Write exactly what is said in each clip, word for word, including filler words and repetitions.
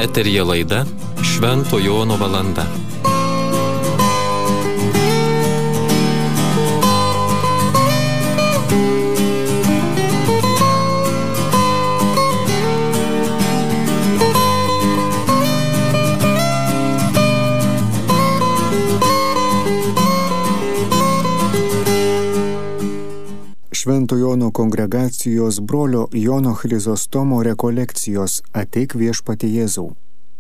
Eteryje laida Švento Jono valanda. Švento Jono kongregacijos brolio Jono Chrizostomo rekolekcijos Ateik viešpatie Jėzau.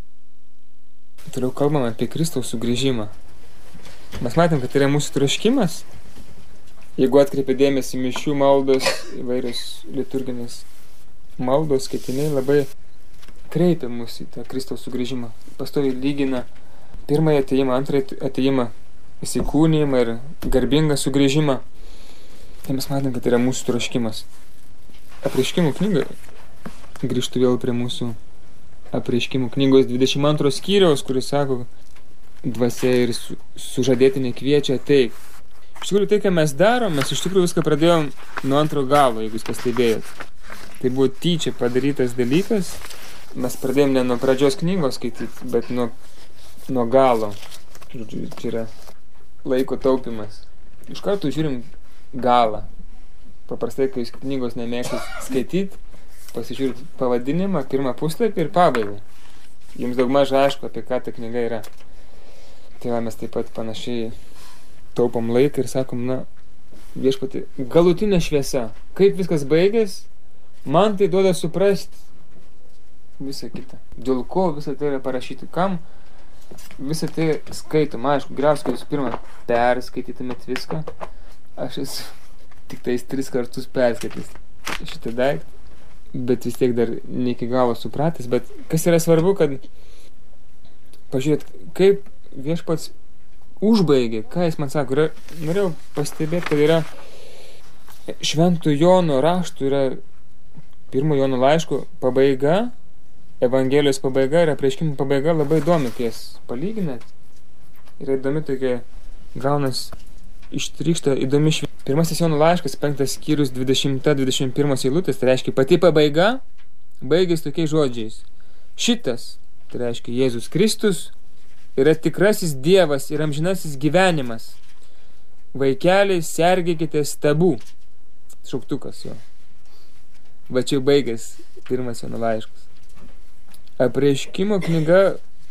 Toliau kalbame apie Kristaus sugrįžimą. Mes matėm, kad tai yra mūsų troškimas. Jeigu atkreipia dėmesį mišių maldos, įvairios liturginės maldos, skaitiniai labai kreipia mus į tą Kristaus sugrįžimą. Pastoviai lygina pirmąjį atėjimą, antrąjį atėjimą, įsikūnijimą ir garbingą sugrįžimą. Tai mes matėm, kad tai yra mūsų troškimas. Apreiškimų knyga, grįžtu vėl prie mūsų apreiškimų knygos dvidešimt antro skyriaus, kuris sako, dvasia ir su, sužadėtinė kviečia ateik. Iš tikrųjų, tai, ką mes darom, mes iš tikrųjų viską pradėjom nuo antro galo, jeigu jūs pastebėjot. Tai buvo tyčia padarytas dalykas. Mes pradėjom ne nuo pradžios knygos skaityti, bet nuo, nuo galo. Žodžiu, čia yra laiko taupimas. Iš karto žiūrim galą. Paprastai, kai jūs knygos nemėgstat skaityti, pasižiūrėt pavadinimą, pirmą puslapį ir pabaigą. Jums daugmaž aišku, apie ką ta knyga yra. Tai va, mes taip pat panašiai taupom laiką ir sakom, na, viešpatie, galutinė šviesa. Kaip viskas baigės, man tai duoda suprasti visą kitą. Dėl ko visą tai yra parašyti, kam visą tai skaitom. Aišku, geriausia, kad jūs pirmą perskaitytumėt viską. Aš esu tik tais tris kartus perskaitęs šitą daiktą, bet vis tiek dar ne iki galo supratęs. Bet kas yra svarbu, kad pažiūrėt, kaip viešpats užbaigė, ką jis man sako. Yra, norėjau pastebėti, kad yra Švento Jono raštų, yra pirmo Jono laiško pabaiga, Evangelijos pabaiga ir apreiškimų pabaiga labai įdomi, kai jas palyginat. Yra įdomi tokia, gaunas ištrykšta įdomi šviesa. Pirmasis Jono laiškas, penktas skyrius, dvidešimta dvidešimt pirma eilutės, tai reiškia pati pabaiga, baigės tokiais žodžiais. Šitas, tai reiškia Jėzus Kristus, yra tikrasis Dievas ir amžinasis gyvenimas. Vaikeliai, sergėkite stabų. Šauktukas jo. Va čia baigės pirmas Jono laiškas. Apreiškimo knyga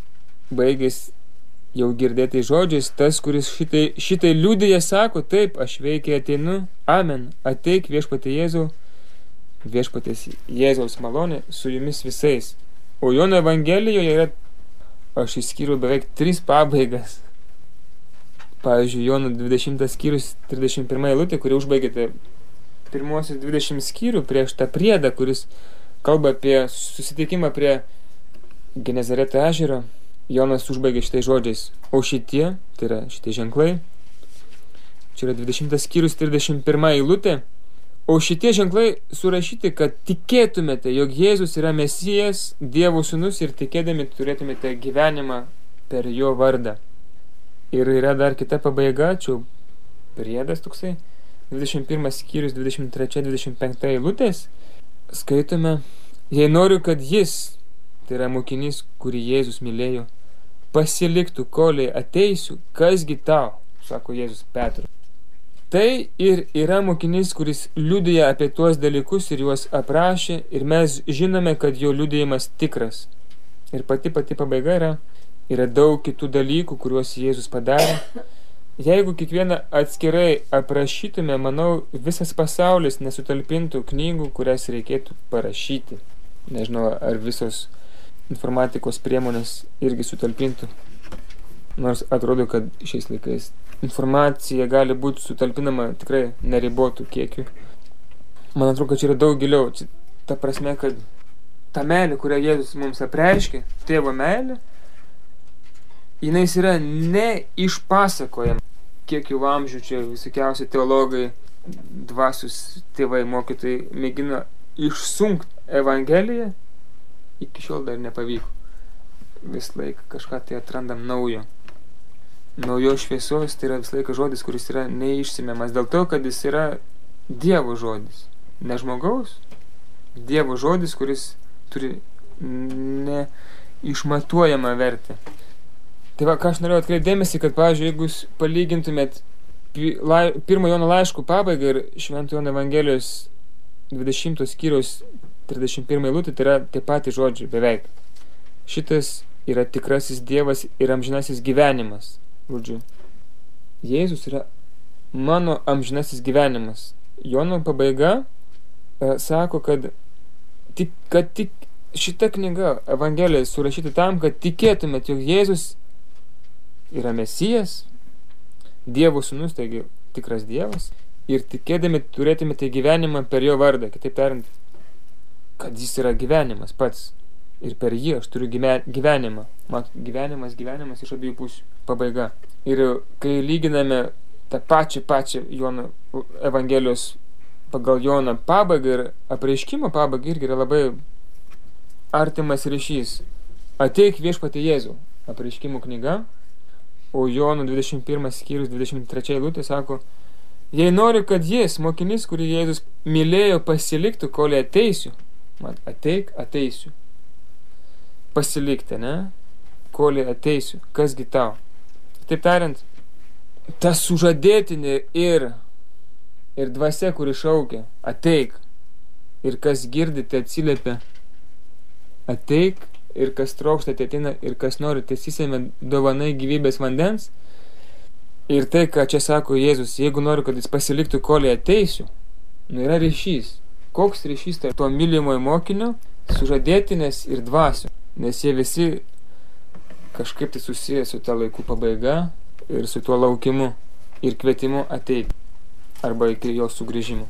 baigės jau girdėtai žodžiais, tas, kuris šitai, šitai liudija, sako, taip, aš veikiai ateinu, amen, ateik viešpatie Jėzau, viešpaties Jėzaus malonė su jumis visais. O Jono Evangelijoje yra, aš išskyriau beveik tris pabaigas. Pavyzdžiui, Jono dvidešimtas skyrius, trisdešimt pirma eilutė, kuri užbaigėte pirmosius dvidešimt skyrių prieš tą priedą, kuris kalba apie susitikimą prie Genezareto ežero. Jonas užbaigė šitais žodžiais. O šitie, tai yra šitie ženklai, čia yra dvidešimtas skyrius, trisdešimt pirma eilutė. O šitie ženklai surašyti, kad tikėtumėte, jog Jėzus yra Mesijas, Dievo sūnus ir tikėdami turėtumėte gyvenimą per jo vardą. Ir yra dar kita pabaiga, čia priedas toksai, dvidešimt pirmas skyrius, dvidešimt trečia dvidešimt penkta eilutės. Skaitome, jei noriu, kad jis, tai yra mokinys, kurį Jėzus mylėjo, pasiliktų, kolei ateisiu, kasgi tau, sako Jėzus Petrui. Tai ir yra mokinys, kuris liudija apie tuos dalykus ir juos aprašė, ir mes žinome, kad jo liudijimas tikras. Ir pati pati pabaiga yra, yra daug kitų dalykų, kuriuos Jėzus padarė. Jeigu kiekvieną atskirai aprašytume, manau, visas pasaulis nesutalpintų knygų, kurias reikėtų parašyti. Nežinau, ar visos informatikos priemonės irgi sutalpintų. Nors atrodo, kad šiais laikais informacija gali būti sutalpinama tikrai neribotų kiekių. Man atrodo, kad čia yra daug giliau. Čia ta prasme, kad ta meilė, kurią Jėzus mums apreiškė, tėvo meilė, jinais yra neišpasakojama. Kiek jau amžių čia visokiausi teologai, dvasius tėvai, mokytojai mėgina išsunkti Evangeliją, iki šiol dar nepavyko. Vis laik kažką tai atrandam naujo. Naujo šviesos, tai yra vis laikas žodis, kuris yra neišsimiamas, dėl to, kad jis yra Dievo žodis. Ne žmogaus, Dievo žodis, kuris turi ne išmatuojamą vertę. Tai va, ką aš norėjau atkreipdėmėsi, kad, pavyzdžiui, jeigu jūs palygintumėt pirmo Jono laiškų pabaigą ir Švento Jono Evangelijos dvidešimtos skyriaus trisdešimt pirmą eilutę, tai yra tie patys žodžiai beveik. Šitas yra tikrasis Dievas ir amžinasis gyvenimas. Žodžiu, Jėzus yra mano amžinasis gyvenimas. Jono pabaiga e, sako, kad tik, kad tik šita knyga Evangelija surašyta tam, kad tikėtumėt, jog Jėzus yra Mesijas, Dievo sūnus, taigi tikras Dievas, ir tikėdami turėtumėte gyvenimą per jo vardą. Kitaip tariant, kad jis yra gyvenimas pats. Ir per jį aš turiu gyvenimą. Mat, gyvenimas, gyvenimas iš abiejų pusių. Pabaiga. Ir kai lyginame tą pačią, pačią Jono Evangelijos pagal Joną pabaigą ir apreiškimo pabaigą, irgi yra labai artimas ryšys. Ateik viešpatie Jėzų. Apreiškimo knyga. O Jono dvidešimt pirmas skyrius dvidešimt trečia eilutė sako: jei noriu, kad jis, mokinys, kurį Jėzus mylėjo, pasiliktų, kol ateisiu. Mat, ateik, ateisiu. Pasilikti, ne? Kol ateisiu. Kasgi tau? Taip tariant, tas sužadėtinė ir, ir dvasia, kuri šaukia, ateik. Ir kas girdite, atsiliepia, ateik. Ir kas trokšta, ateina, ir kas nori, tiesysime dovanai gyvybės vandens. Ir tai, ką čia sako Jėzus, jeigu noriu, kad jis pasiliktų, kol ateisiu, nu yra ryšys. Koks ryšys tarp to mylimojo mokinio, sužadėtinės ir dvasių? Nes jie visi kažkaip tai susiję su ta laikų pabaiga ir su tuo laukimu ir kvietimu ateiti arba iki jo sugrįžimo.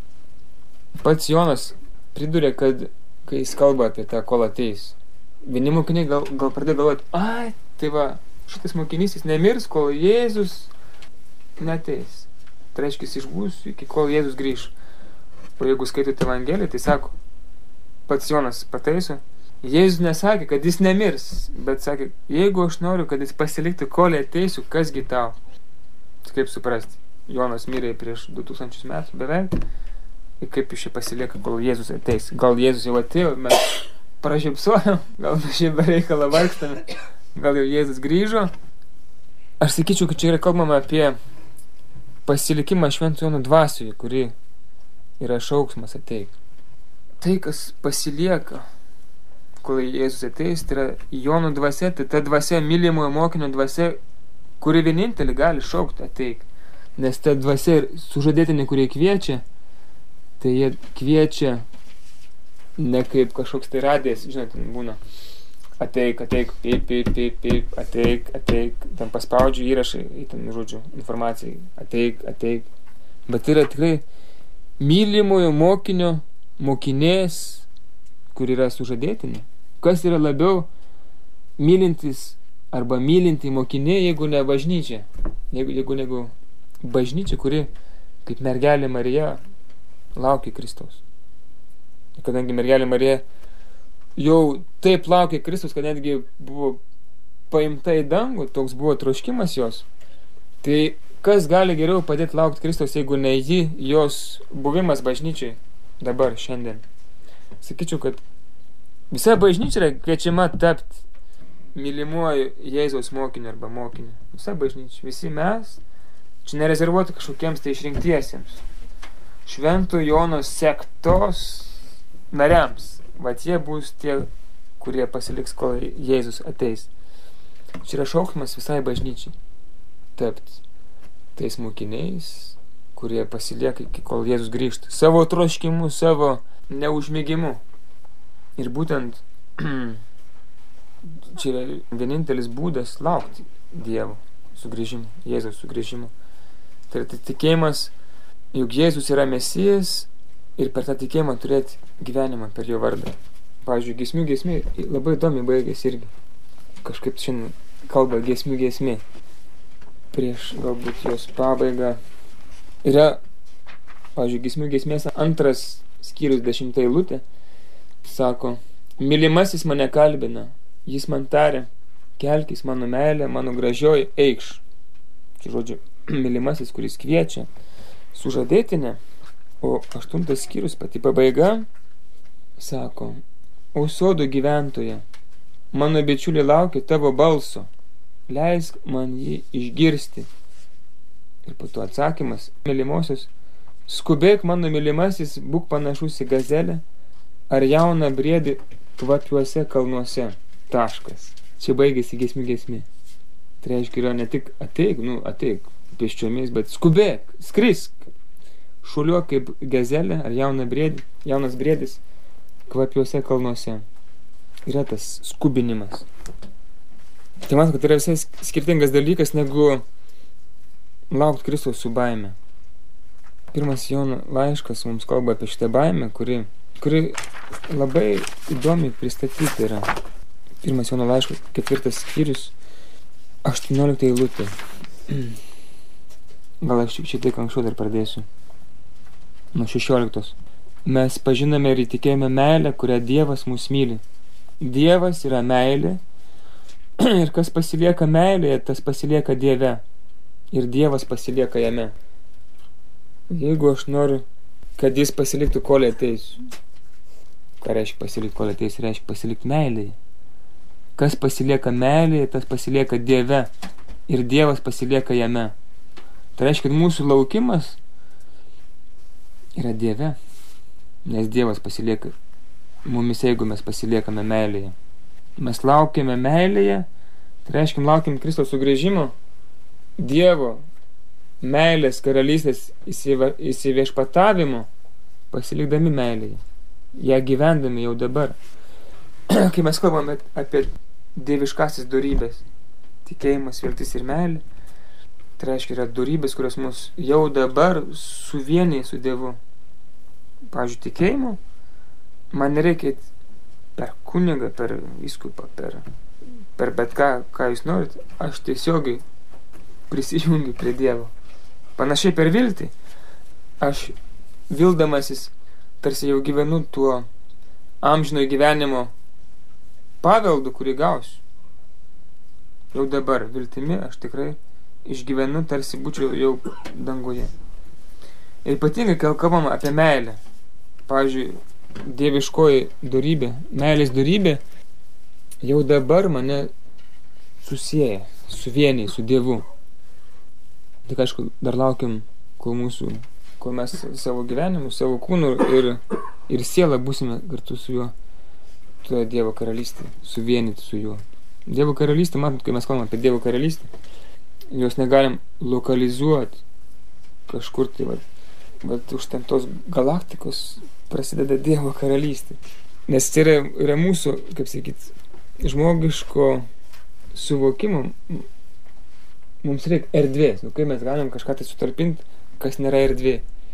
Pats Jonas pridūrė, kad kai jis kalba apie tą, kol ateis, vieni mokiniai gal, gal pradėjo galvoti, ai, tai va, šitas mokinys jis nemirs, kol Jėzus neateis. Tai reiškia, jis išbūs iki kol Jėzus grįž. O jeigu skaitote Evangeliją, tai sako, pats Jonas pataiso, Jėzus nesakė, kad jis nemirs, bet sakė, jeigu aš noriu, kad jis pasiliktų, kol ateisiu, kasgi tau? Tai kaip suprasti? Jonas mirė prieš du tūkstančius metų beveik. Ir kaip iš čia pasilieka, kol Jėzus ateis? Gal Jėzus jau atėjo, mes pražiopsojom, gal mes šiaip be reikalą vargstame, gal jau Jėzus grįžo. Aš sakyčiau, kad čia yra kalbama apie pasilikimą Švento Jono dvasioje, kuri yra šauksmas ateik. Tai, kas pasilieka, kol Jėzus ateis, tai yra Jono dvasia, tai ta dvasia, mylimojo mokinio dvasia, kuri vienintelį gali šaukti ateik. Nes ta dvasia ir sužadėtinė, kurie kviečia, tai jie kviečia ne kaip kažkoks tai radijas, žinot, būna ateik, ateik, pip, pip, pip, pip, ateik, ateik, ten paspaudžiu įrašai, ten, žodžiu, informacijai, ateik, ateik. Bet tai yra tikrai mylimojo mokinio, mokinės, kur yra sužadėtinė. Kas yra labiau mylintis arba mylinti mokinė, jeigu ne bažnyčia, jeigu, jeigu negu bažnyčia, kuri kaip mergelė Marija laukia Kristaus. Kadangi mergelė Marija jau taip laukė Kristus, kad netgi buvo paimta į dangų, toks buvo troškimas jos. Tai kas gali geriau padėti laukti Kristaus, jeigu ne ji, jos buvimas bažnyčiai dabar, šiandien. Sakyčiau, kad visa bažnyčia yra kviečiama tapti mylimuoju Jėzaus mokiniu arba mokiniu. Visa bažnyčia, visi mes, čia nerezervuoti kažkokiems tai išrinktiesiems. Švento Jono sektos nariams. Vat jie bus tie, kurie pasiliks, kol Jėzus ateis. Čia yra šauksmas visai bažnyčiai. Tapti tais mokiniais, kurie pasilieka iki kol Jėzus grįžta. Savo troškimu, savo neužmigimu. Ir būtent čia yra vienintelis būdas laukti Dievo sugrįžimo, Jėzaus sugrįžimo. Tai yra tikėjimas, juk Jėzus yra Mesijas ir per tą tikėjimą turėti gyvenimą per jo vardą. Pavyzdžiui, giesmių giesmė labai įdomiai baigėsi irgi. Kažkaip šiandien kalba giesmių giesmė. Prieš galbūt jos pabaigą yra, pavyzdžiui, giesmių giesmės antras skyrius dešimta eilutė. Sako, mylimasis mane kalbina, jis man tarė, kelkis mano meilė, mano gražioji, eikš. Čia žodžiu, mylimasis, kuris kviečia sužadėtinę. O aštuntas skyrius, pati pabaiga, sako, o sodo gyventoja, mano bičiuliai laukia tavo balso, leisk man jį išgirsti. Ir po to atsakymas, mylimosios, skubėk mano mylimasis, būk panašus į gazelę ar jauną briedį kvapiuose kalnuose. Taškas. Čia baigėsi giesmių giesmė. Tai reiškia, yra ne tik ateik, nu ateik pėsčiomis, bet skubėk, skrisk, šuliuok kaip gazelė ar jauna briedį, jaunas briedis kvapiuose kalnuose. Yra tas skubinimas. Tai man, kad yra visai skirtingas dalykas negu laukt Kristaus su baime. Pirmas Jono laiškas mums kalba apie šitą baimę, kuri, kuri labai įdomiai pristatyta yra. Pirmas Jono laiškas, ketvirtas skyrius, aštuoniolikta eilutė. Gal aš šiek tiek anksčiau dar pradėsiu. Nuo šešioliktos. Mes pažinome ir įtikėjome meilę, kurią Dievas mus myli. Dievas yra meilė ir kas pasilieka meilėje, tas pasilieka Dieve. Ir Dievas pasilieka jame. Jeigu aš noriu, kad jis pasiliktų, kol ateis. Ką reiškia pasilikti, kol ateis? Reiškia pasilikti meilėje. Kas pasilieka meilėje, tas pasilieka Dieve. Ir Dievas pasilieka jame. Tai reiškia, kad mūsų laukimas yra Dieve. Nes Dievas pasilieka mumis, jeigu mes pasiliekame meilėje. Mes laukiame meilėje, tai reiškia, laukiam Kristaus sugrįžimo, Dievo meilės karalystės įsiviešpatavimo, pasilikdami meilėje, ją gyvendami jau dabar. Kai mes kalbame apie dieviškasis dorybės, tikėjimas, viltis ir meilė, tai reiškia, yra dorybės, kurios mus jau dabar suvienija su Dievu. Pavyzdžiui, tikėjimu, man nereikia per kunigą, per vyskupą, per, per bet ką, ką jūs norit, aš tiesiogiai prisijungiu prie Dievo. Panašiai per viltį, aš vildamasis tarsi jau gyvenu tuo amžino gyvenimo paveldu, kurį gausiu. Jau dabar viltimi aš tikrai išgyvenu, tarsi būčiau jau danguje. Ir ypatingai, kai kalbama apie meilę, pavyzdžiui, dieviškoji dorybė, meilės dorybė, jau dabar mane susieja, suvieniai su Dievu. Tik aišku, dar laukiam, kol mūsų, kol mes savo gyvenimu, savo kūnu ir, ir sielą būsime kartu su juo, tuo Dievo karalystė, suvienyti su juo. Dievo karalystė, matot, kai mes kalbame apie Dievo karalystę, jos negalim lokalizuoti kažkur tai, vat, vat už ten tos galaktikos prasideda Dievo karalystė. Nes tai yra, yra mūsų, kaip sakyt, žmogiško suvokimo. Mums reikia erdvės. Nu, kai mes galim kažką tai sutalpinti, kas nėra erdvė.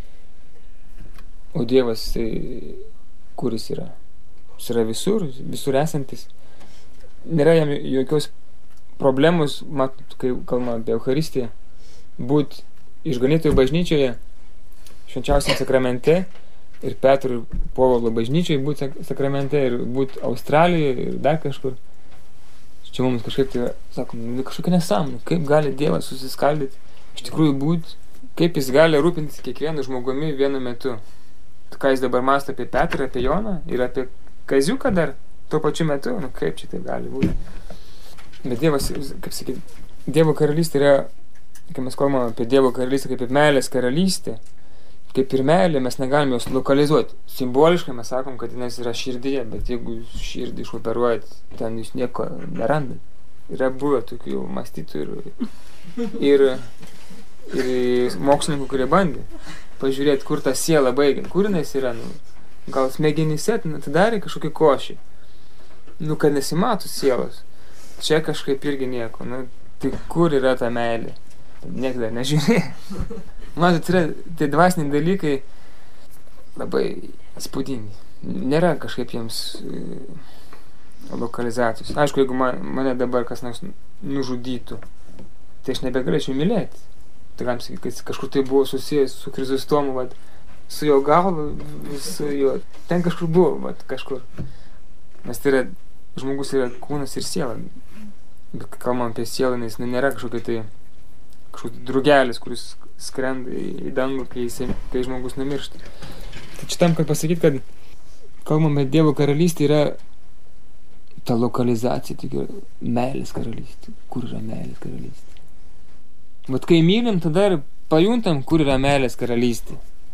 O Dievas, tai, kur jis yra? Jis yra visur, visur esantis. Nėra jam jokios problemos, matot, kai kalbame apie Eucharistiją, būt išganytojų bažnyčioje, švenčiausiam sakramente, ir Petro ir Povilo bažnyčioje būt sakramente, ir būt Australijoje, ir dar kažkur. Čia mums kažkaip tai, sakom, kažkokia nesąmonė, kaip gali Dievas susiskaldyti, iš tikrųjų būt, kaip jis gali rūpintis kiekvienu žmogumi vienu metu. Ką jis dabar mąsto apie Petrą, apie Joną ir apie Kaziuką dar tuo pačiu metu, nu kaip čia tai gali būti. Bet Dievas, kaip sakyt, Dievo karalystė yra, kai mes kalbame apie Dievo karalystę kaip ir meilės karalystė, kaip ir meilė, mes negalime jos lokalizuoti. Simboliškai mes sakom, kad jis yra širdyje, bet jeigu širdį išoperuojat, ten jūs nieko nerandat. Yra buvę tokių mąstytojų ir, ir, ir mokslininkų, kurie bandė pažiūrėti, kur ta siela baigia, kur jinais yra, nu, gal smegenyse atidarė kažkokį košį, nu, kad nesimatų sielos. Čia kažkaip irgi nieko, nu, tai kur yra ta meilė? Niek dar nežiūrėjo. Matot, yra tie dvasiniai dalykai labai įspūdingi. Nėra kažkaip jiems e, lokalizacijos. Aišku, jeigu man, mane dabar kas nors nužudytų, tai aš nebegalėčiau mylėti. Tai galim sakyti, kad kažkur tai buvo susijęs su Krizostomu, vat, su jo galva, su jo... Ten kažkur buvo, vat, kažkur. Nes tai yra, žmogus yra kūnas ir siela. Bet kalbam apie sielą, nes nėra kažkokia tai kažkoks drugelis, kuris skrenda į dangų, kai, jis, kai žmogus numiršta. Tai čia tam, kad pasakyti, kad kalbame Dievo karalystė yra ta lokalizacija, tik meilės karalystė. Kur yra meilės karalystė? Vat kai mylim, tada ir pajuntam, kur yra meilės karalystė.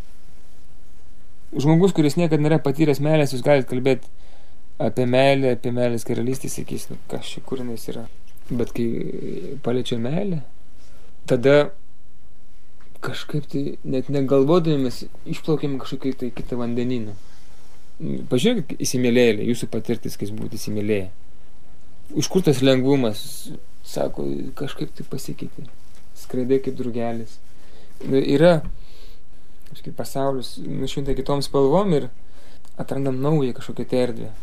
Žmogus, kuris niekad nėra patyręs meilės, jūs galite kalbėti apie meilę, apie meilės karalystę, sakys, nu, kas čia kūrinais yra. Bet kai paliečia meilę, tada kažkaip tai net negalvodami mes išplaukėm kažkokį tai kitą vandenyną. Pažiūrėkit įsimylėjėlį, jūsų patirtis, kai jūs būtų įsimylėję. Iš kur tas lengvumas, sako, kažkaip tai pasikeitė. Skraidai kaip drugelis. Yra kažkaip pasaulis nušvinta kitom spalvom ir atrandam naują kažkokią tai erdvę.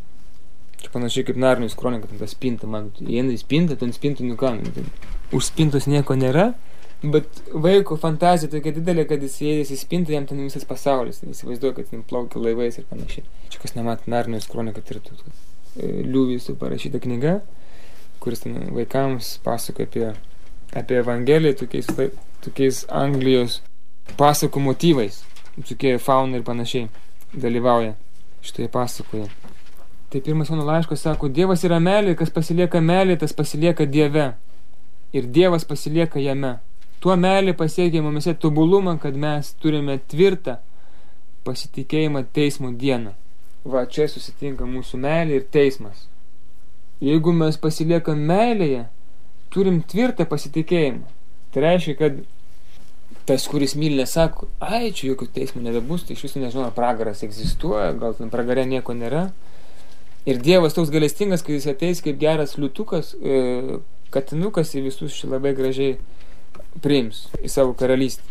Čia panašiai kaip Narnijos kronika, ten ta spinta, man įeina į spintą, ten spintų nukanų. Už spintos nieko nėra, bet vaiko fantazija tokia didelė, kad jis įėjęs į spintą, jam ten visas pasaulis. Įsivaizduoja, kad ten plaukia laivais ir panašiai. Čia kas nemat Narnijos kronika, tai yra Liuviso parašyta knyga, kuris ten vaikams pasakoja apie, apie Evangeliją tokiais, tokiais Anglijos pasakų motyvais. Tokie fauna ir panašiai dalyvauja šitoje pasakoje. Tai pirmas Jono laiškas sako, Dievas yra meilė, kas pasilieka meilė, tas pasilieka Dieve. Ir Dievas pasilieka jame. Tuo meilė pasiekia mumise tobulumą, kad mes turime tvirtą pasitikėjimą teismo dieną. Va, čia susitinka mūsų meilė ir teismas. Jeigu mes pasiliekam meilėje, turim tvirtą pasitikėjimą. Tai reiškia, kad tas, kuris myli, nesako, ai, čia jokių teismų nebebus, tai iš viso nežinau, ar pragaras egzistuoja, gal ten pragare nieko nėra. Ir Dievas toks galestingas, kad jis ateis kaip geras liutukas, e, katinukas į visus šį labai gražiai priims į savo karalystę.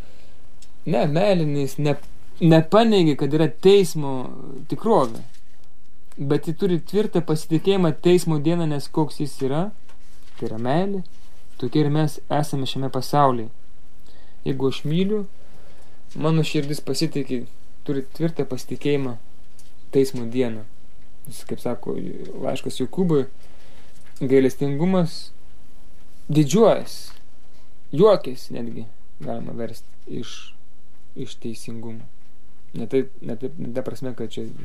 Ne, meilinis ne, nepaneigia, kad yra teismo tikrovė, bet jis turi tvirtą pasitikėjimą teismo dieną, nes koks jis yra, tai yra meilė, tokie ir mes esame šiame pasaulyje. Jeigu aš myliu, mano širdis pasitikė, turi tvirtą pasitikėjimą teismo dieną. Jis, kaip sako laiškas Jokūbui, gailestingumas didžiuojas, juokės netgi galima versti iš, iš teisingumo. Ne taip, ne taip, ne ta prasme, kad čia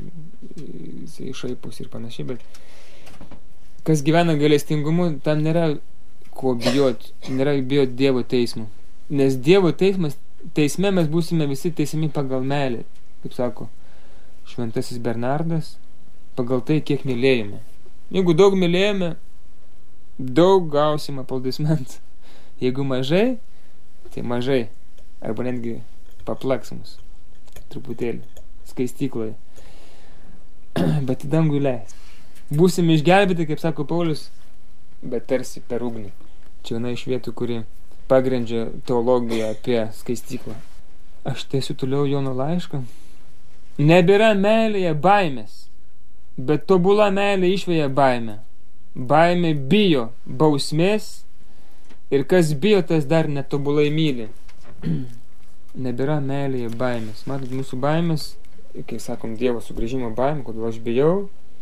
jisai šaipus ir panašiai, bet kas gyvena gailestingumu, tam nėra ko bijoti, nėra bijoti Dievo teismo. Nes Dievo teismas, teisme mes būsime visi teisiami pagal meilę, kaip sako šventasis Bernardas, pagal tai, kiek mylėjome. Jeigu daug mylėjome, daug gausime aplaudismentų. Jeigu mažai, tai mažai. Arba netgi paplaks mus. Truputėlį. Skaistykloje. Bet į dangų įleis. Būsime išgelbėti, kaip sako Paulius, bet tarsi per ugnį. Čia viena iš vietų, kuri pagrindžia teologiją apie skaistyklą. Aš tęsiu toliau Jono laišką. Nebėra meilėje baimės, bet tobula meilė išveja baimę. Baimė bijo bausmės ir kas bijo, tas dar netobulai myli. Nebėra meilėje baimės. Matot, mūsų baimės, kai sakom Dievo sugrįžimo baimė, kodėl aš bijau,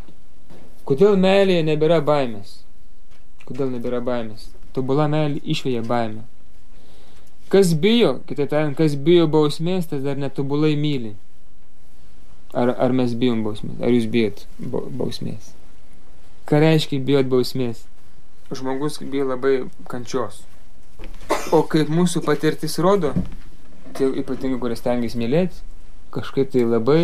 kodėl meilėje nebėra baimės? Kodėl nebėra baimės? Tobula meilė išveja baimę. Kas bijo, kitaip tariant, kas bijo bausmės, tas dar netobulai myli. Ar, ar mes bijom bausmės? Ar jūs bijot bausmės? Ką reiškia bijot bausmės? Žmogus bijo labai kančios. O kaip mūsų patirtis rodo, tai ypatingai, kurie stengiasi mylėti, kažkaip tai labai,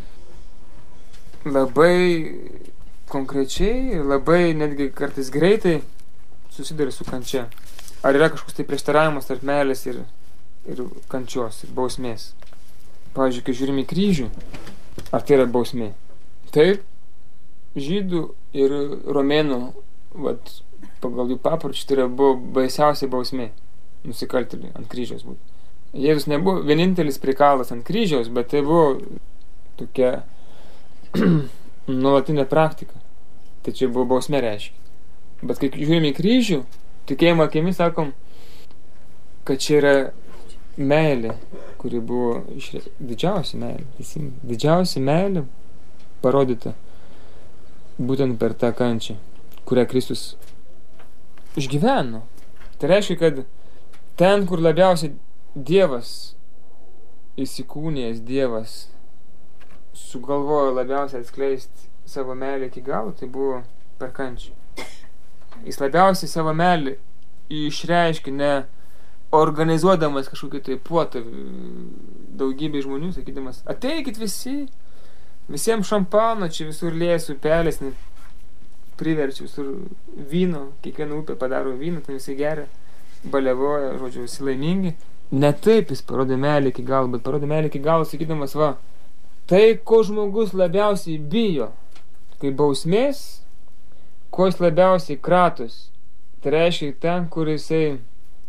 labai konkrečiai, labai netgi kartais greitai susiduria su kančia. Ar yra kažkoks tai prieštaravimas tarp meilės ir, ir kančios, ir bausmės? Pavyzdžiui, kai žiūrime į kryžių, ar tai yra bausmė? Taip, žydų ir romėnų, vat, pagal jų papročius, tai yra buvo baisiausia bausmė nusikaltėliui ant kryžiaus būtų. Jėzus nebuvo vienintelis prikalas ant kryžiaus, bet tai buvo tokia nuolatinė praktika. Tai čia buvo bausmė reiškia. Bet kai žiūrime į kryžių, tikėjimo akimis sakom, kad čia yra meilė, kuri buvo išre... didžiausia meilė, teisingai. Didžiausia meilė parodyta būtent per tą kančią, kurią Kristus išgyveno. Tai reiškia, kad ten, kur labiausiai Dievas, įsikūnijęs Dievas, sugalvojo labiausiai atskleisti savo meilę iki galo, tai buvo per kančią. Jis labiausiai savo meilį išreiškia ne organizuodamas kažkokį tai puotą daugybė žmonių, sakydamas, ateikit visi, visiems šampano, čia visur lėjas upelės, priverčia visur vyno, kiekvieną upę padaro vyno, tai visi geria, balevoja, žodžiu, visi laimingi. Ne taip jis parodė meilį iki galo, bet parodė meilį iki galo, sakydamas, va, tai, ko žmogus labiausiai bijo, kai bausmės, ko jis labiausiai kratos, tai reiškia ten, kur jisai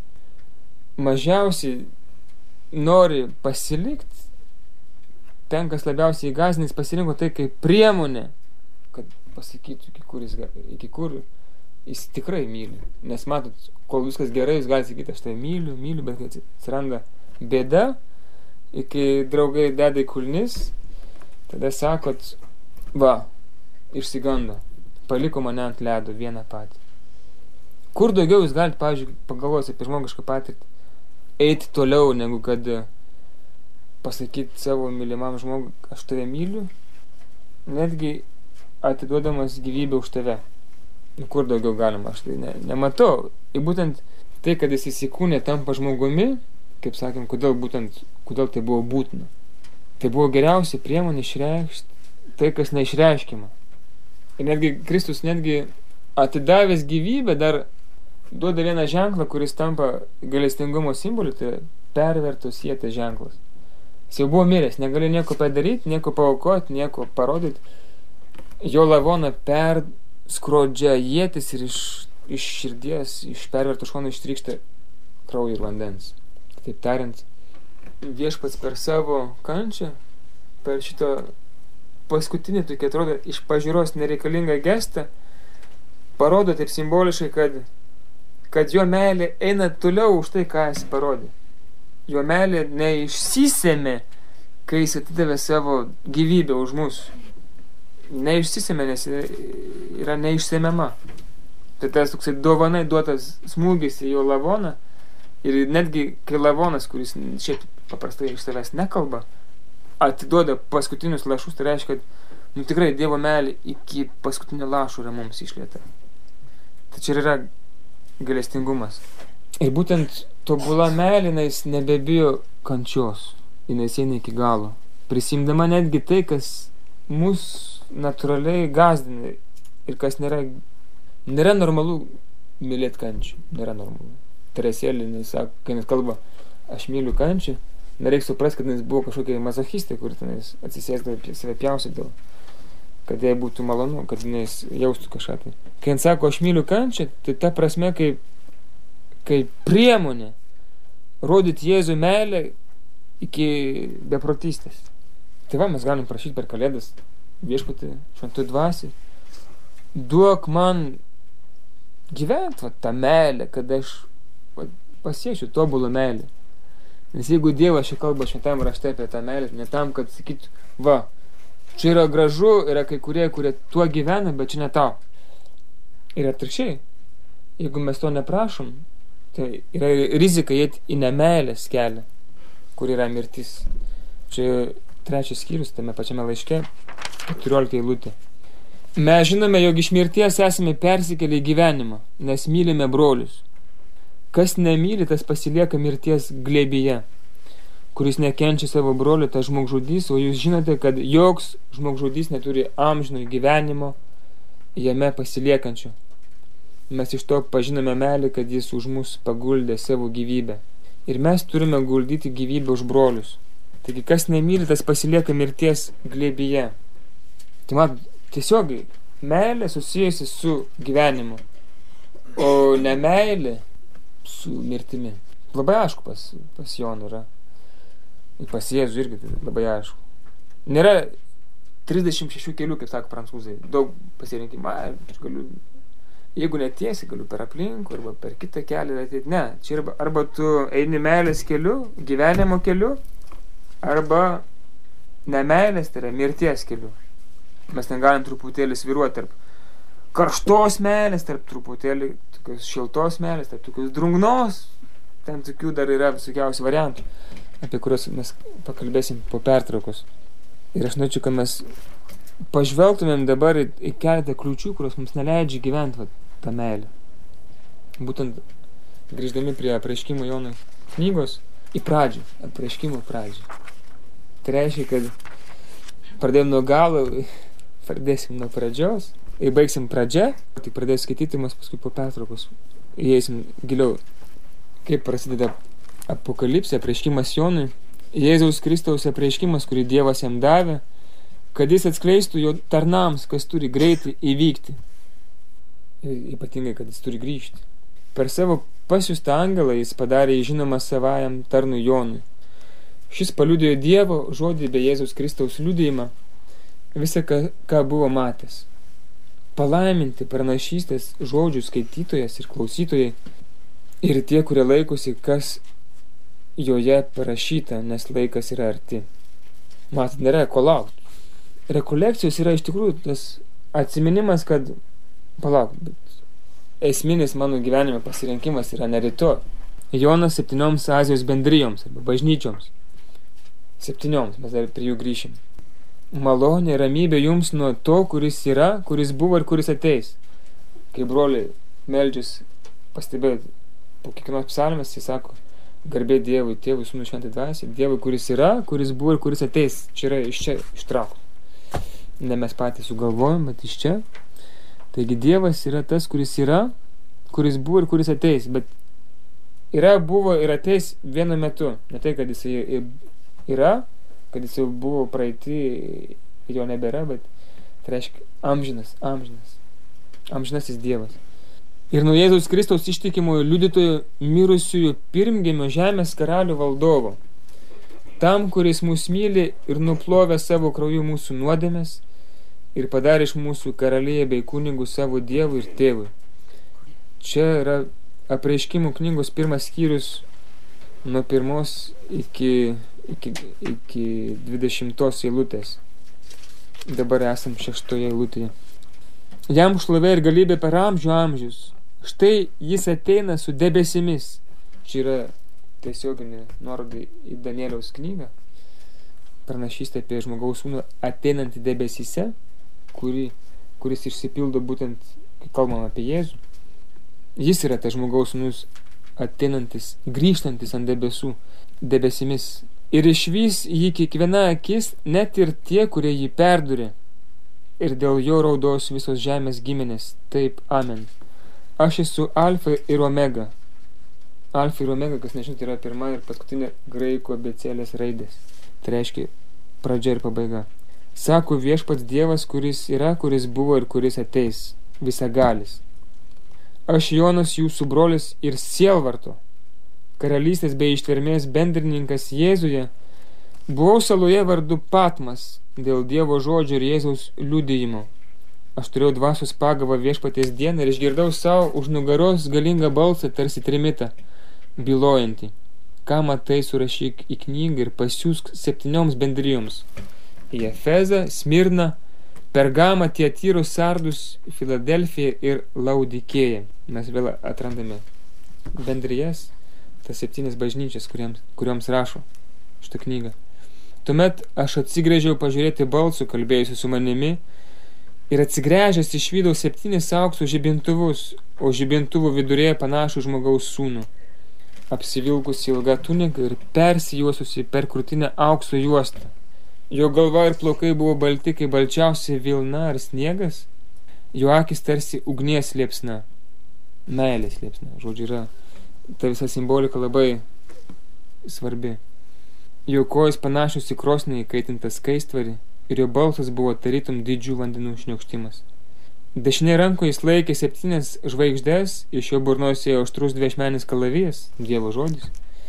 mažiausiai nori pasilikti, ten, kas labiausiai įgąsdina, pasirinko tai kaip priemonė, kad pasakytų, iki kur jis, iki kur jis tikrai myli. Nes matot, kol viskas gerai, jis gali sakyti, aš tai myliu, myliu, bet kai atsiranda bėda, iki draugai deda į kulnis, tada sakot, va, išsigando, paliko mane ant ledo vieną patį. Kur daugiau jūs galite, pavyzdžiui, pagalvoti apie žmogišką patirtį, eiti toliau, negu kad pasakyti savo mylimam žmogui, aš tave myliu, netgi atiduodamas gyvybę už tave. Kur daugiau galima, aš tai ne, nematau. Ir būtent tai, kad jis įsikūnė tampa žmogumi, kaip sakėm, kodėl būtent, kodėl tai buvo būtina. Tai buvo geriausia priemonė išreikšti tai, kas neišreiškima. Ir netgi Kristus netgi atidavęs gyvybę dar duoda vieną ženklą, kuris tampa gailestingumo simboliu, tai pervertos sietės ženklas. Jis jau buvo miręs, negali nieko padaryti, nieko paaukoti, nieko parodyti. Jo lavoną perskrodžia ietis ir iš, iš širdies, iš perverto šono ištrykšta kraujo ir vandens. Taip tariant, viešpats per savo kančią, per šitą paskutinį, tokia atrodo, iš pažiūros nereikalingą gestą, parodo taip simboliškai, kad kad jo meilė eina toliau už tai, ką jis parodė. Jo meilė neišsisėmė, kai jis atidavė savo gyvybę už mus. Neišsisėmė, nes yra neišsėmiama. Tai tas toksai dovanai duotas smūgis į jo lavoną ir netgi kai lavonas, kuris šiaip paprastai iš savęs nekalba, atiduoda paskutinius lašus, tai reiškia, kad nu, tikrai Dievo meilė iki paskutinio lašo yra mums išlieta. Tai čia yra gailestingumas. Ir būtent tobula meilė, jis nebebijo kančios, jis eina iki galo, prisimdama netgi tai, kas mus natūraliai gąsdina ir kas nėra, nėra normalu mylėti kančių, nėra normalu. Teresėlė, jis sako, kai jis kalba, aš myliu kančių, nereikia suprasti, kad jis buvo kažkokia mazochistė, kur jis atsisėsdavo save pjausydavo, kad jai būtų malonu, kad jis jaustų kažką. Tai. Kai jis sako, aš myliu kančią, tai ta prasme, kaip, kaip priemonė rodyti Jėzų meilę iki beprotystės. Tai va, mes galim prašyti per kalėdas viešpatį šventoj dvasiai. Duok man gyventi va, tą meilę, kad aš va, pasieksiu tobulą meilę. Nes jeigu Dievas čia kalba šventam rašte apie tą meilę, ne tam, kad sakytų, va, čia yra gražu, yra kai kurie, kurie tuo gyvena, bet čia ne tau. Ir atvirkščiai, jeigu mes to neprašom, tai yra rizika įeiti į nemeilės kelią, kur yra mirtis. Čia trečias skyrius, tame pačiame laiške, keturiolikta eilutė. Mes žinome, jog iš mirties esame persikėlę į gyvenimą, nes mylime brolius. Kas nemyli, tas pasilieka mirties glėbyje. Kuris nekenčia savo brolio, tas žmogžudys, o jūs žinote, kad joks žmogžudys neturi amžino gyvenimo jame pasiliekančio. Mes iš to pažinome meilę, kad jis už mus paguldė savo gyvybę. Ir mes turime guldyti gyvybę už brolius. Taigi, kas nemyli, tas pasilieka mirties glėbyje. Tai man tiesiogiai meilė susijusi su gyvenimu, o ne meilė su mirtimi. Labai aišku pas, pas Joną yra. Ir pas Jėzų irgi tai labai aišku. Nėra trisdešimt šešių kelių, kaip sako prancūzai. Daug pasirinkimą. Aš galiu, jeigu netiesi, galiu per aplinkų, arba per kitą kelią ateiti. Ne, čia arba, arba tu eini meilės keliu, gyvenimo keliu, arba nemeilės, tai yra mirties keliu. Mes negalim truputėlį sviruoti tarp karštos meilės, tarp truputėlį tokios šiltos meilės, tarp tokios drungnos. Ten tokių dar yra visokiausių variantų, apie kuriuos mes pakalbėsim po pertraukos. Ir aš norėčiau, kad mes pažvelgtumėm dabar į, į keletą kliūčių, kurios mums neleidžia gyventi va, tą meilę. Būtent grįždami prie apreiškimo Jonui knygos, į pradžią, apreiškimo pradžią. Tai reiškia, kad pradėjom nuo galo, pradėsim nuo pradžios, ir baigsim pradžią, tai pradės skaityti, mes paskui po pertraukos įeisim giliau. Kaip prasideda apokalipsė, apreiškimas Jonui, Jėzaus Kristaus apreiškimas, kurį Dievas jam davė, kad jis atskleistų jo tarnams, kas turi greitai įvykti. Ir ypatingai, kad jis turi grįžti. Per savo pasiųstą angelą jis padarė žinoma savajam tarnui Jonui. Šis paliudijo Dievo žodį bei Jėzaus Kristaus liudijimą, visą, ką, ką buvo matęs. Palaiminti pranašystės žodžių skaitytojas ir klausytojai ir tie, kurie laikosi, kas joje parašyta, nes laikas yra arti. Matot, nėra ko laukti. Rekolekcijos yra iš tikrųjų tas atsiminimas, kad palauk, bet esminis mano gyvenime pasirinkimas yra ne rytoj. Jonas septynioms Azijos bendrijoms arba bažnyčioms. Septynioms, mes dar prie jų grįšim. Malonė, ramybė jums nuo to, kuris yra, kuris buvo ir kuris ateis. Kai broliai meldžiasi, pastebėjot, po kiekvienos psalmės jis sako, garbė Dievui, Tėvui, Sūnui, Šventai Dvasiai, Dievui, kuris yra, kuris buvo ir kuris ateis. Čia yra iš čia ištraukta. Ne mes patys sugalvojom, bet iš čia. Taigi Dievas yra tas, kuris yra, kuris buvo ir kuris ateis. Bet yra, buvo ir ateis vienu metu. Ne tai, kad jis yra, kad jis jau buvo praeiti ir jo nebėra, bet tai reiškia amžinas, amžinas. Amžinasis Dievas. Ir nuo Jėzaus Kristaus ištikimojo liudytojo mirusiųjų pirmgimio žemės karalių valdovo, tam, kuris mus myli ir nuplovė savo krauju mūsų nuodėmes ir padarė iš mūsų karaliją bei kunigų savo Dievui ir Tėvui. Čia yra apreiškimų knygos pirmas skyrius nuo pirmos iki, iki, iki dvidešimtos eilutės. Dabar esam šeštoje eilutėje. Jam šlovė ir galybė per amžių amžius. Štai jis ateina su debesimis. Čia yra tiesioginė nuoroda į Danieliaus knygą. Pranašystė apie žmogaus sūnų ateinantį debesyse, kuri, kuris išsipildo būtent, kai kalbam apie Jėzų. Jis yra tas žmogaus sūnus ateinantis, grįžtantis ant debesų, debesimis. Ir išvys jį kiekviena akis, net ir tie, kurie jį perdurė. Ir dėl jo raudos visos žemės giminės. Taip, amen. Aš esu Alfa ir Omega. Alfa ir Omega, kas nežinot, yra pirma ir paskutinė graikų abėcėlės raidės. Tai reiškia pradžia ir pabaiga. Sako viešpats Dievas, kuris yra, kuris buvo ir kuris ateis, visagalis. Aš Jonas, jūsų brolis ir sielvarto, karalystės bei ištvermės bendrininkas Jėzuje, buvau saloje vardu Patmas dėl Dievo žodžio ir Jėzaus liudijimo. Aš turėjau dvasios pagavą viešpaties dieną ir išgirdau savo už nugaros galingą balsą, tarsi trimitą, bylojantį. Ką matai, surašyk į knygą ir pasiųsk septynioms bendrijoms. Į Efezą, Smirną, Pergamą, Tiatyrus, Sardus, Filadelfiją ir Laudikėją. Mes vėl atrandame bendrijas, tas septynis bažnyčias, kuriems, kurioms rašo šitą knygą. Tuomet aš atsigręžiau pažiūrėti balsų, kalbėjusių su manimi, ir atsigręžęs išvydau septynis aukso žibintuvus, o žibintuvų vidurėje panašų žmogaus sūnų, apsivilkusi ilgą tuniką ir persijuosusi per krūtinę aukso juostą. Jo galva ir plaukai buvo balti, kaip balčiausia vilna ar sniegas, jo akis tarsi ugnies liepsna, meilės liepsna. Žodžiu, yra ta visa simbolika labai svarbi. Jo kojos panašus į krosnį įkaitintą skaistvarį, ir jo balsas buvo tarytum didžių vandenų šniokštimas. Dešinė rankoje jis laikė septynias žvaigždės, iš jo burnos ėjo aštrus dviašmenis kalavijas, Dievo žodis.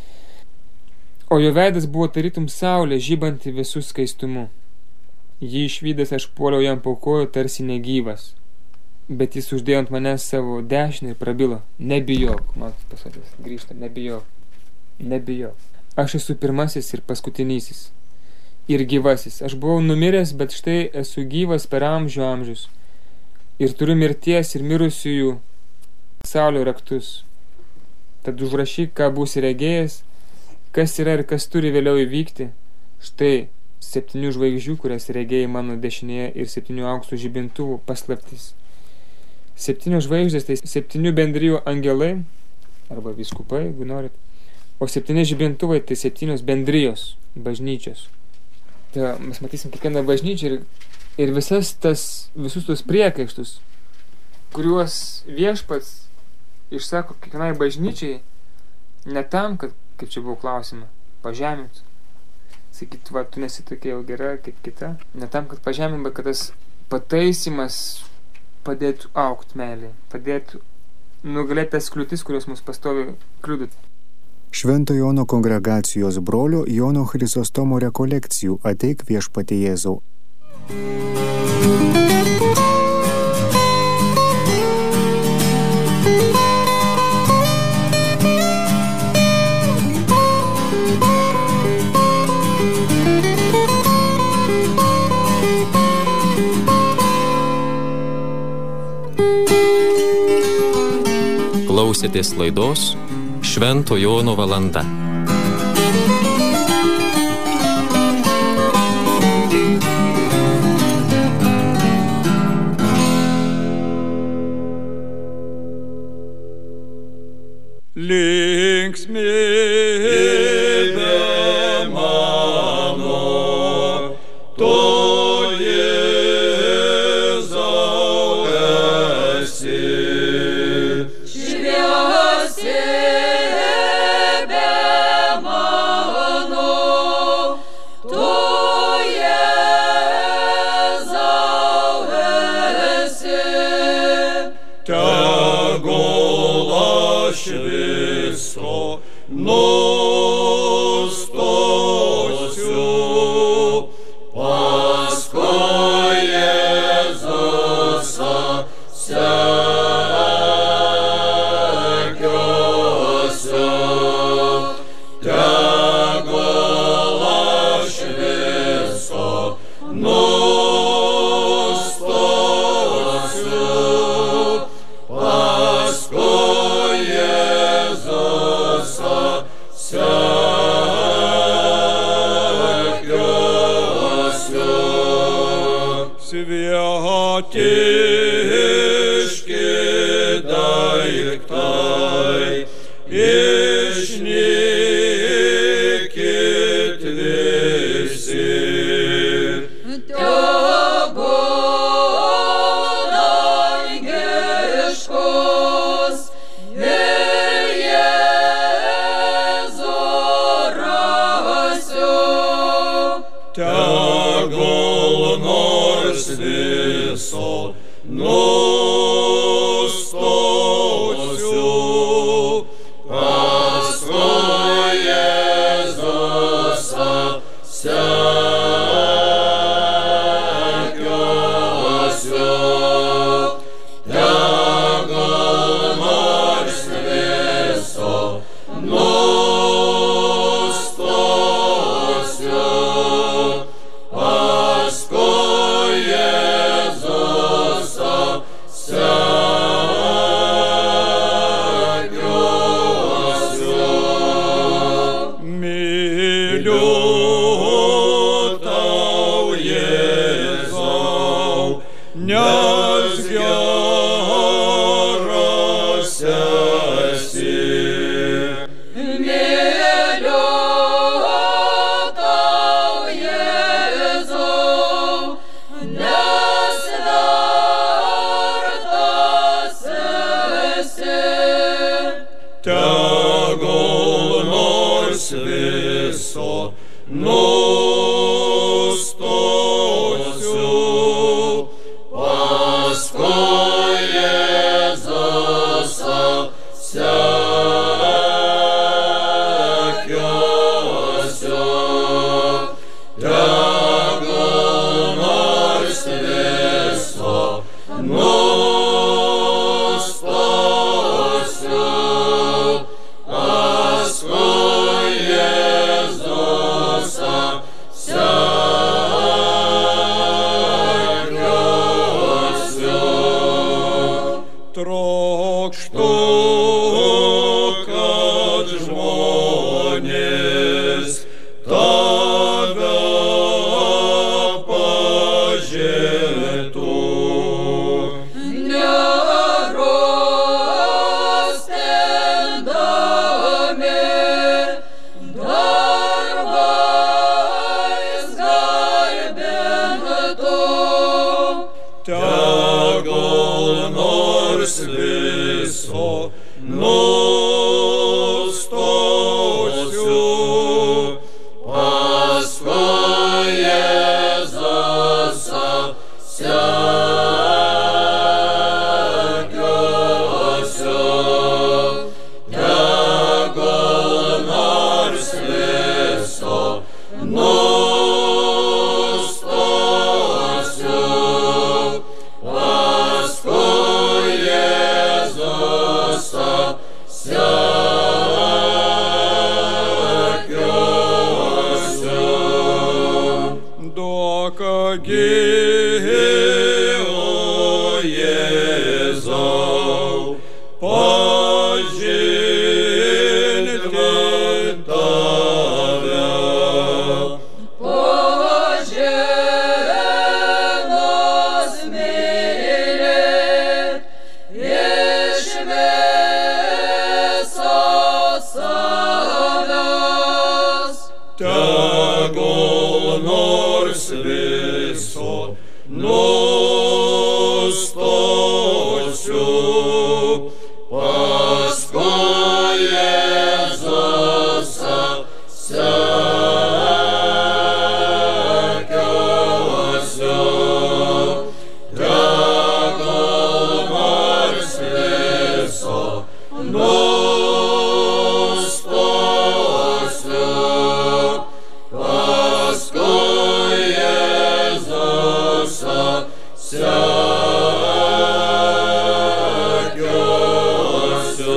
O jo veidas buvo tarytum saulė, žibanti visų skaistumu. Jį išvydęs aš puoliau jam po kojų tarsi negyvas, bet jis uždėjo ant manęs savo dešinę ir prabilo: nebijok, man pasakęs, grįžta, nebijok, nebijok. Aš esu pirmasis ir paskutinysis ir gyvasis. Aš buvau numiręs, bet štai esu gyvas per amžių amžius ir turiu mirties ir mirusiųjų pasaulio raktus. Tad užrašyk, ką būsi regėjęs, kas yra ir kas turi vėliau įvykti. Štai septynių žvaigždžių, kurias regėjai mano dešinėje, ir septynių aukso žibintuvų paslaptis. Septynios žvaigždės tai septynių bendrijų angelai, arba vyskupai, jeigu norit, o septyni žibintuvai tai septynios bendrijos, bažnyčios. Tai mes matysim kiekvieną bažnyčią ir, ir visas tas, visus tos priekaištus, kuriuos viešpats išsako kiekvienai bažnyčiai, ne tam, kad, kaip čia buvo klausima, pažemint. Sakyt, va, tu nesi tokia jau gera kaip kita. Ne tam, kad pažemint, bet kad tas pataisimas padėtų aukt meilį, padėtų nugalėti tas kliūtis, kurios mus pastovi kliūdit. Švento Jono kongregacijos brolio Jono Chrizostomo rekolekcijų Ateik viešpatie Jėzau. Klausėtės laidos Švento Jono valanda. Linksmybė mano, tu Jėzau esi. Tegul aš viso nustosiu, paskui Jėzusą sekiosiu. Tegul aš viso nustosiu, paskui Jėzusą sekiosiu. Svietiški daiktai, išnykit visi. Tegul nors viso nustosiu, paskui Jėzusą sekiosiu. Tegul nors viso nustosiu, paskui Jėzusą sekiosiu. Myliu tau, Jėzau, nes geras esi. Tegul nors viso nustosiu, paskui Jėzusą sekiosiu. Tegul nors viso nustosiu, paskui Jėzusą nustosiu, paskui Jėzus sekiosiu, tegul nors viso nustosiu, paskui Jėzus sekiosiu. Duok gyvo Jėzau, pažinti tave. Pažinus mylėt iš visos savęs. Tegul nors viso nustosiu, paskui Jėzus sekiosiu, tegul nors viso nustosiu, paskui Jėzus sekiosiu.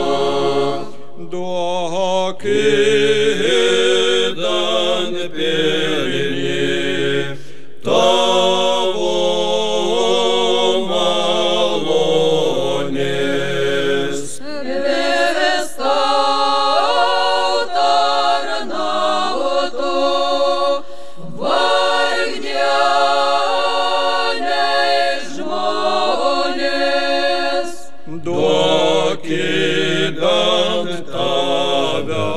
Duok idant pilni tavo malonės. Vis tau tarnautų vargdieniai žmonės. Duok idant tave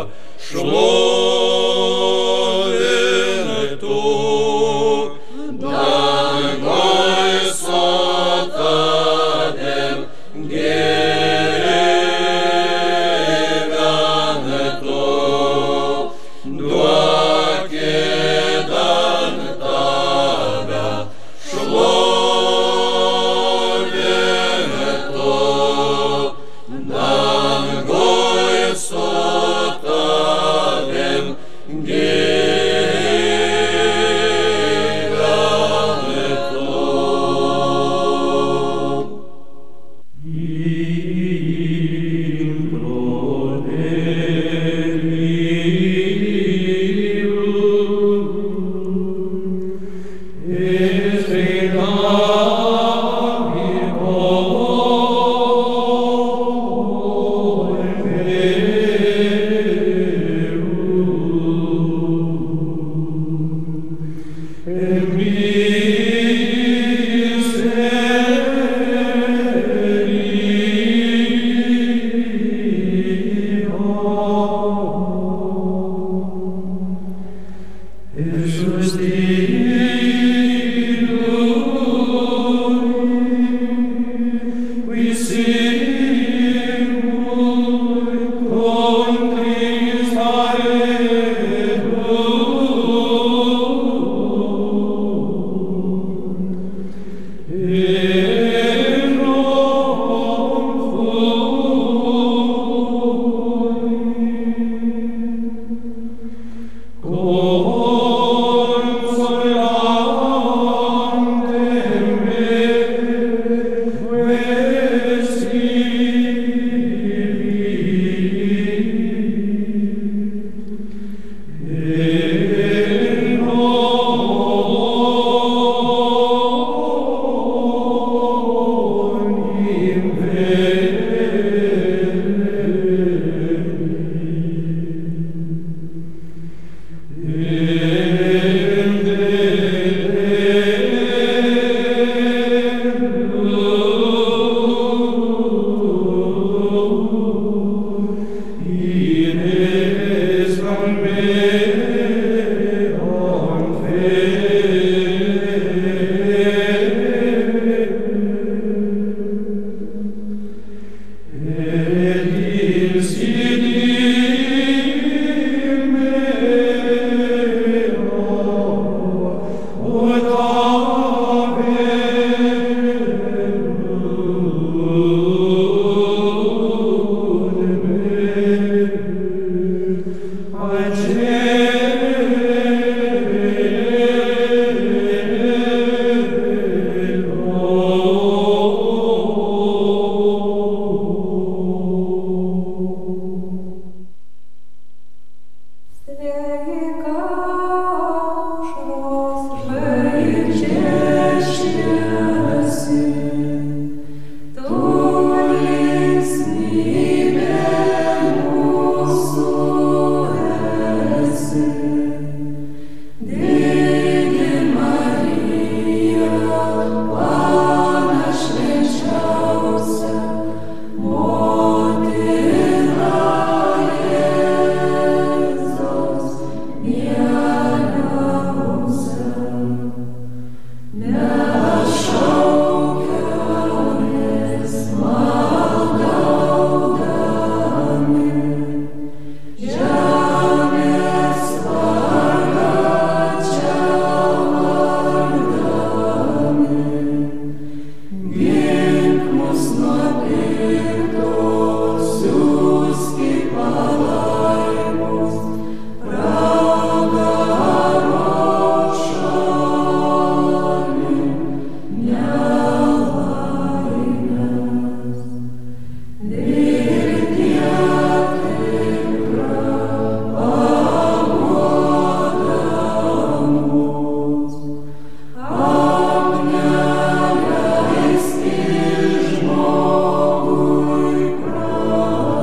šlovintų, danguj su tavim gyventų. Duok idant tave šlovintų, danguj su tavim gyventų.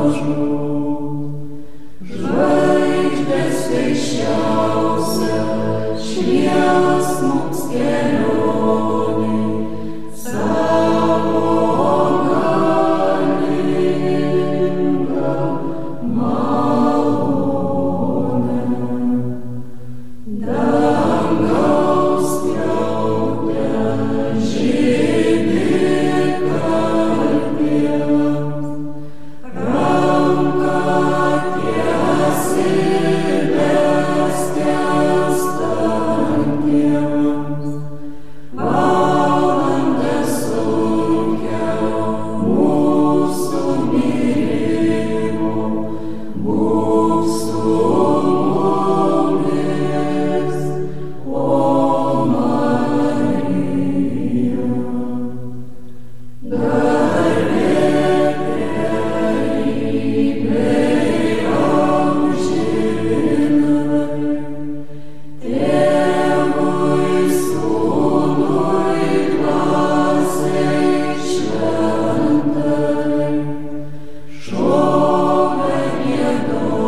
Šove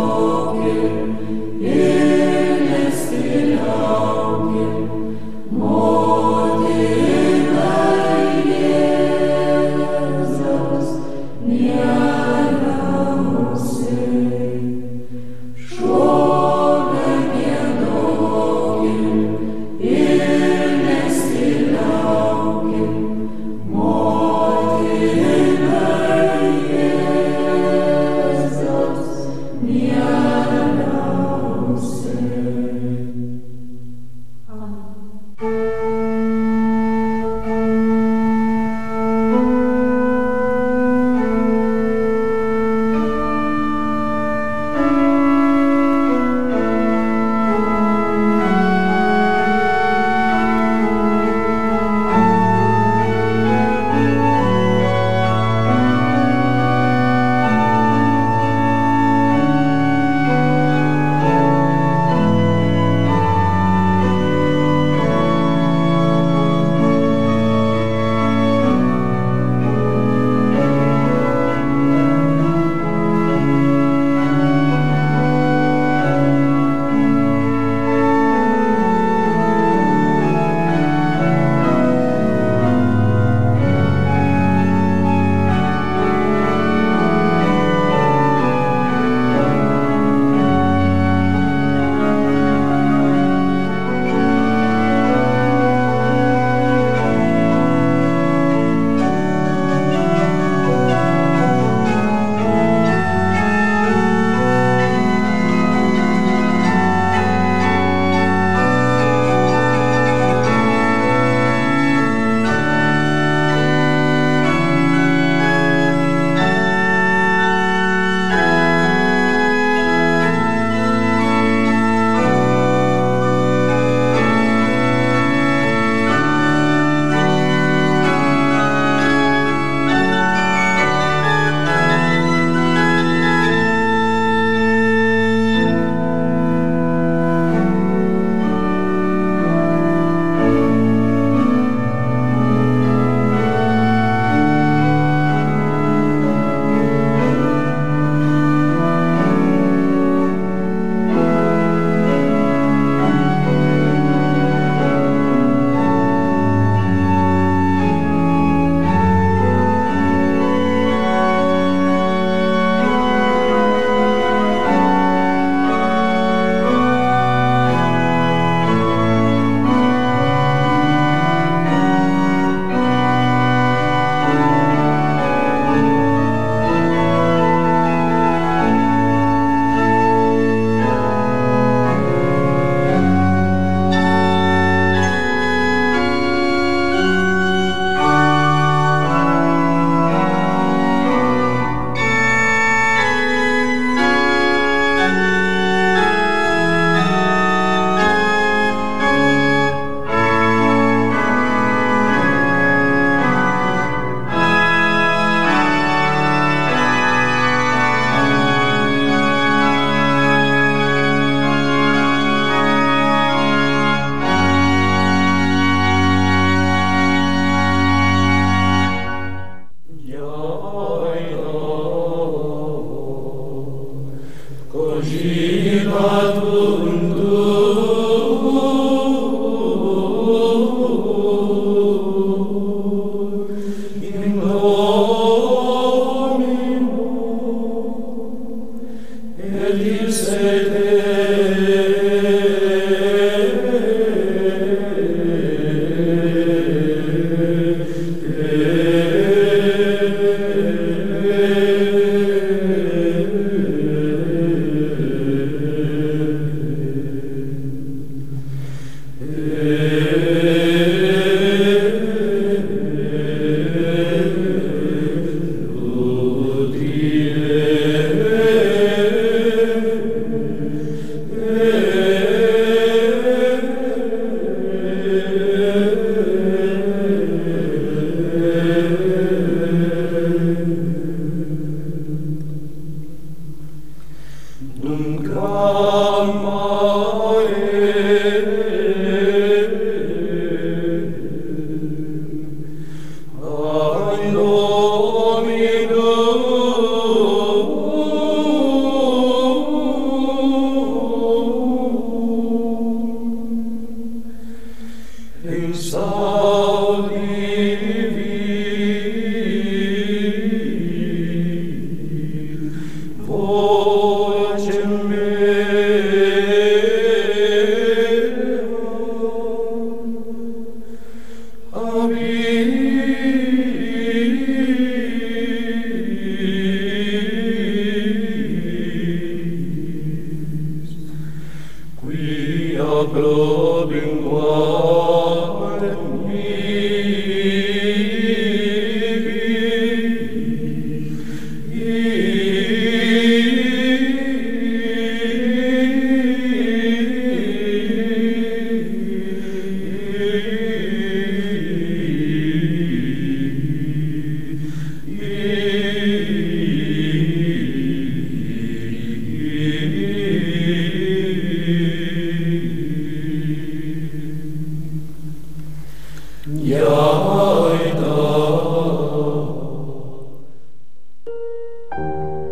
Oh